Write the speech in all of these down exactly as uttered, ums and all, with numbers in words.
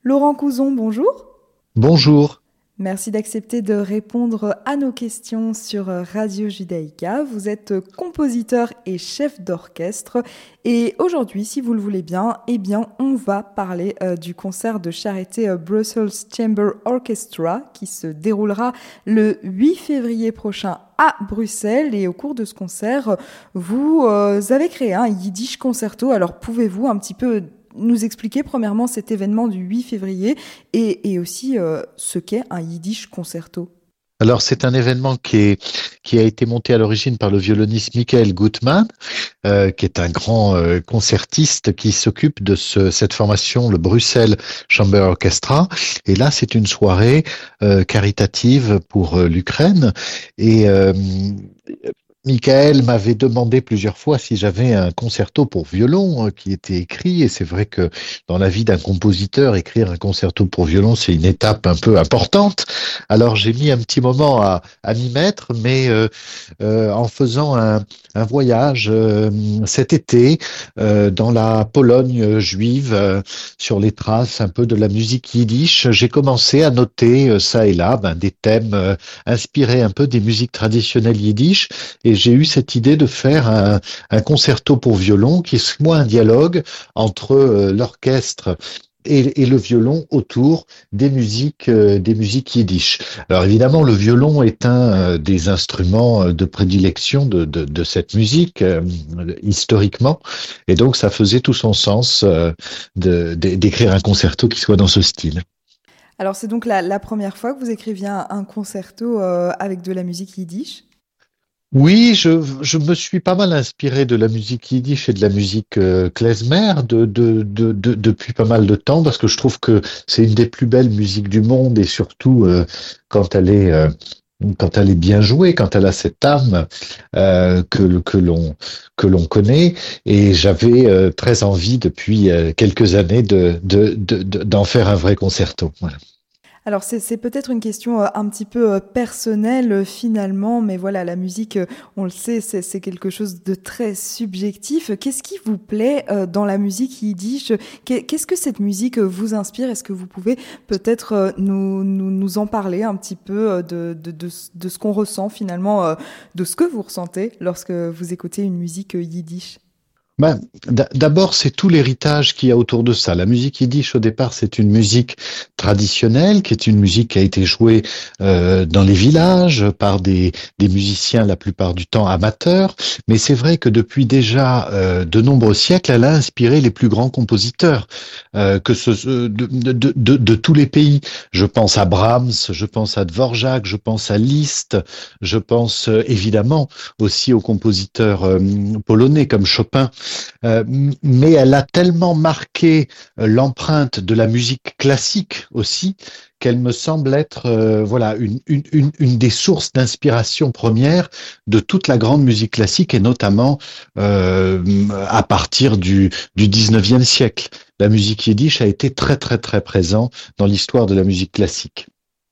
Laurent Couzon, bonjour. Bonjour. Merci d'accepter de répondre à nos questions sur Radio Judaïka. Vous êtes compositeur et chef d'orchestre. Et aujourd'hui, si vous le voulez bien, eh bien, on va parler euh, du concert de charité euh, Brussels Chamber Orchestra qui se déroulera le huit février prochain à Bruxelles. Et au cours de ce concert, vous euh, avez créé un Yiddish concerto. Alors, pouvez-vous un petit peu nous expliquer premièrement cet événement du huit février et, et aussi euh, ce qu'est un Yiddish concerto? Alors, c'est un événement qui est, qui a été monté à l'origine par le violoniste Michael Gutmann, euh, qui est un grand euh, concertiste qui s'occupe de ce, cette formation, le Bruxelles Chamber Orchestra. Et là, c'est une soirée euh, caritative pour euh, l'Ukraine. Et euh, Michael m'avait demandé plusieurs fois si j'avais un concerto pour violon euh, qui était écrit, et c'est vrai que dans la vie d'un compositeur, écrire un concerto pour violon, c'est une étape un peu importante. Alors j'ai mis un petit moment à, à m'y mettre, mais euh, euh, en faisant un, un voyage euh, cet été euh, dans la Pologne juive, euh, sur les traces un peu de la musique yiddish, j'ai commencé à noter euh, ça et là ben, des thèmes euh, inspirés un peu des musiques traditionnelles yiddish. Et j'ai eu cette idée de faire un, un concerto pour violon qui soit un dialogue entre euh, l'orchestre et, et le violon autour des musiques, euh, des musiques yiddish. Alors évidemment, le violon est un euh, des instruments de prédilection de, de, de cette musique euh, historiquement, et donc ça faisait tout son sens euh, de, de, d'écrire un concerto qui soit dans ce style. Alors c'est donc la, la première fois que vous écriviez un, un concerto euh, avec de la musique yiddish? Oui, je, je me suis pas mal inspiré de la musique yiddish et de la musique euh, klezmer de, de, de, de- depuis pas mal de temps parce que je trouve que c'est une des plus belles musiques du monde et surtout euh, quand elle est euh, quand elle est bien jouée, quand elle a cette âme euh, que que l'on que l'on connaît. Et j'avais euh, très envie depuis euh, quelques années de, de, de, de- d'en faire un vrai concerto. Voilà. Alors c'est c'est peut-être une question euh, un petit peu euh, personnelle euh, finalement, mais voilà, la musique, euh, on le sait, c'est c'est quelque chose de très subjectif. Qu'est-ce qui vous plaît euh, dans la musique yiddish? Qu'est- Qu'est-ce que cette musique euh, vous inspire? Est-ce que vous pouvez peut-être euh, nous, nous, nous en parler un petit peu euh, de, de, de, ce de ce qu'on ressent finalement, euh, de ce que vous ressentez lorsque vous écoutez une musique euh, yiddish? Ben, d- d'abord, c'est tout l'héritage qu'il y a autour de ça. La musique yiddish, au départ, c'est une musique traditionnelle, qui est une musique qui a été jouée euh, dans les villages par des, des musiciens, la plupart du temps amateurs. Mais c'est vrai que depuis déjà euh, de nombreux siècles, elle a inspiré les plus grands compositeurs euh, que ce, de, de, de, de, de tous les pays. Je pense à Brahms, je pense à Dvorak, je pense à Liszt, je pense euh, évidemment aussi aux compositeurs euh, polonais comme Chopin. Euh, mais elle a tellement marqué euh, l'empreinte de la musique classique aussi qu'elle me semble être euh, voilà une, une, une, une des sources d'inspiration première de toute la grande musique classique et notamment euh, à partir du, du dix-neuvième siècle. La musique yiddish a été très très très présent dans l'histoire de la musique classique.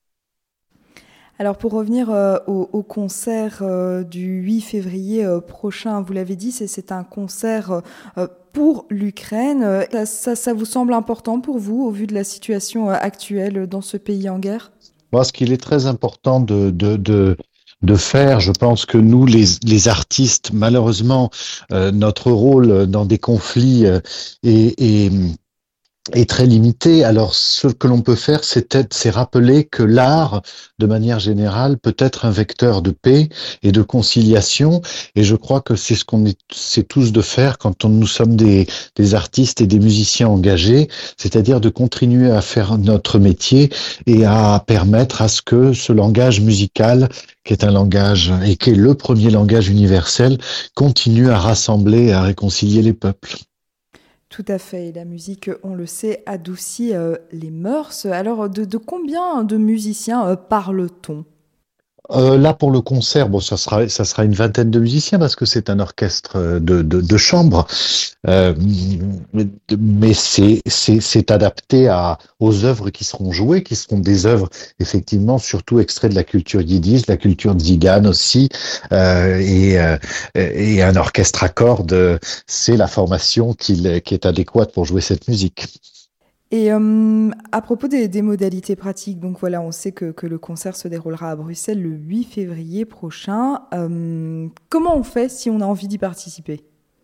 Alors pour revenir euh, au, au concert euh, du huit février euh, prochain, vous l'avez dit, c'est c'est un concert euh, pour l'Ukraine. Euh, Ça, ça, ça vous semble important pour vous au vu de la situation euh, actuelle dans ce pays en guerre? Moi, ce qu'il est très important de, de, de, de faire, je pense que nous, les, les artistes, malheureusement, euh, notre rôle dans des conflits euh, est, est, est très limité. Alors, ce que l'on peut faire, c'est être- c'est rappeler que l'art, de manière générale, peut être un vecteur de paix et de conciliation. Et je crois que c'est ce qu'on est, c'est tous de faire quand on, nous sommes des, des artistes et des musiciens engagés, c'est-à-dire de continuer à faire notre métier et à permettre à ce que ce langage musical, qui est un langage et qui est le premier langage universel, continue à rassembler et à réconcilier les peuples. Tout à fait. Et la musique, on le sait, adoucit euh, les mœurs. Alors de, de combien de musiciens euh, parle-t-on? Euh, là, pour le concert, bon, ça sera, ça sera une vingtaine de musiciens parce que c'est un orchestre euh, de, de, de chambre, euh, mais c'est, c'est, c'est adapté à, aux œuvres qui seront jouées, qui seront des œuvres effectivement surtout extraits de la culture yiddish, de la culture tzigane aussi, euh, et, euh, et un orchestre à cordes, c'est la formation qui, qui est adéquate pour jouer cette musique. Et euh, à propos des, des modalités pratiques, donc voilà, on sait que, que le concert se déroulera à Bruxelles le huit février prochain. Euh, comment on fait si on a envie d'y participer?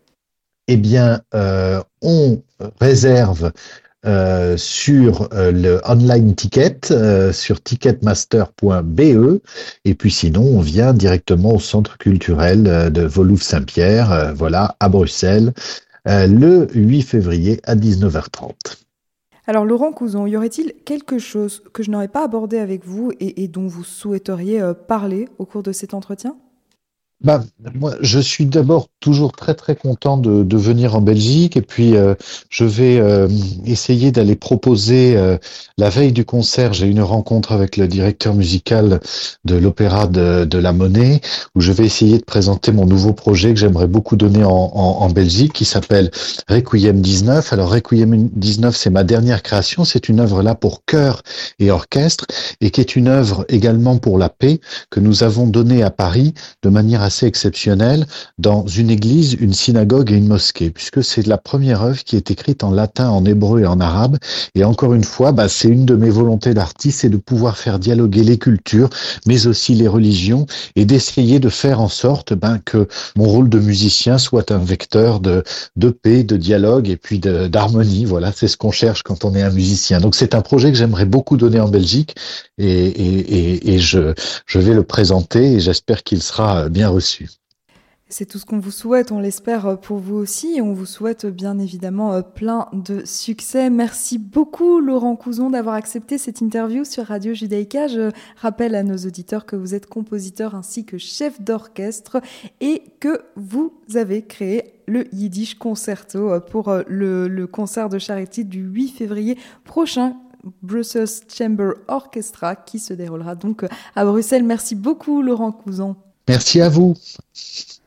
Eh bien, euh, on réserve euh, sur euh, le online ticket, euh, sur ticketmaster point b e, et puis sinon, on vient directement au centre culturel euh, de Woluwe-Saint-Pierre, euh, voilà, à Bruxelles, euh, le huit février à dix-neuf heures trente. Alors Laurent Couzon, y aurait-il quelque chose que je n'aurais pas abordé avec vous et, et dont vous souhaiteriez euh, parler au cours de cet entretien? Bah, moi, je suis d'abord toujours très très content de, de venir en Belgique et puis euh, je vais euh, essayer d'aller proposer euh, la veille du concert. J'ai une rencontre avec le directeur musical de l'Opéra de, de la Monnaie où je vais essayer de présenter mon nouveau projet que j'aimerais beaucoup donner en, en, en Belgique qui s'appelle Requiem dix-neuf. Alors Requiem dix-neuf, c'est ma dernière création. C'est une œuvre là pour chœur et orchestre et qui est une œuvre également pour la paix que nous avons donnée à Paris de manière assez exceptionnelle dans une église, une synagogue et une mosquée, puisque c'est la première œuvre qui est écrite en latin, en hébreu et en arabe. Et encore une fois, bah, c'est une de mes volontés d'artiste, c'est de pouvoir faire dialoguer les cultures, mais aussi les religions, et d'essayer de faire en sorte ben, que mon rôle de musicien soit un vecteur de, de paix, de dialogue et puis de, d'harmonie. Voilà, c'est ce qu'on cherche quand on est un musicien. Donc c'est un projet que j'aimerais beaucoup donner en Belgique, et, et, et, et je, je vais le présenter et j'espère qu'il sera bien reçu. C'est tout ce qu'on vous souhaite, on l'espère pour vous aussi, et on vous souhaite bien évidemment plein de succès. Merci beaucoup Laurent Couzon d'avoir accepté cette interview sur Radio Judaïka. Je rappelle à nos auditeurs que vous êtes compositeur ainsi que chef d'orchestre et que vous avez créé le Yiddish Concerto pour le, le concert de charité du huit février prochain. Brussels Chamber Orchestra qui se déroulera donc à Bruxelles. Merci beaucoup Laurent Couzon. Merci à vous.